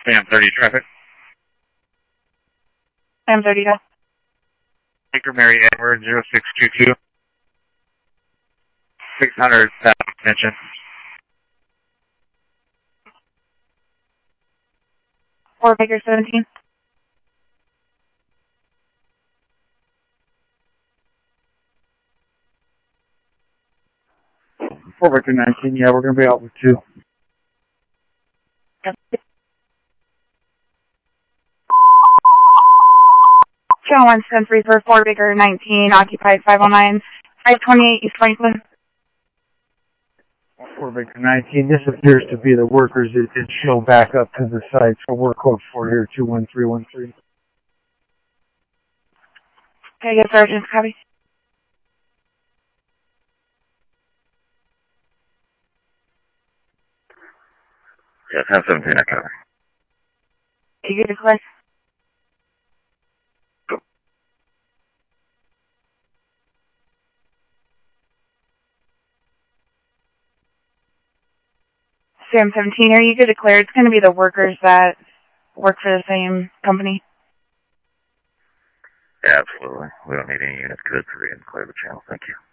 Sam 30 traffic. Sam 30 go. Baker Mary Edward 0622. 600 south extension. Fort Baker 17. Fort Baker 19, yeah, we're going to be out with 2. Channel 173 for Fort Baker 19, occupied 509, 528 East 27. Fort Baker 19, this appears to be the workers that did show back up to the site, so we're code 4 here, 21313. Okay, yes, Sergeant, copy. Yeah, 1017, I cover. You get declare? Sam 17, are you good to declare? It's going to be the workers that work for the same company. Yeah, absolutely. We don't need any units good to clear the channel. Thank you.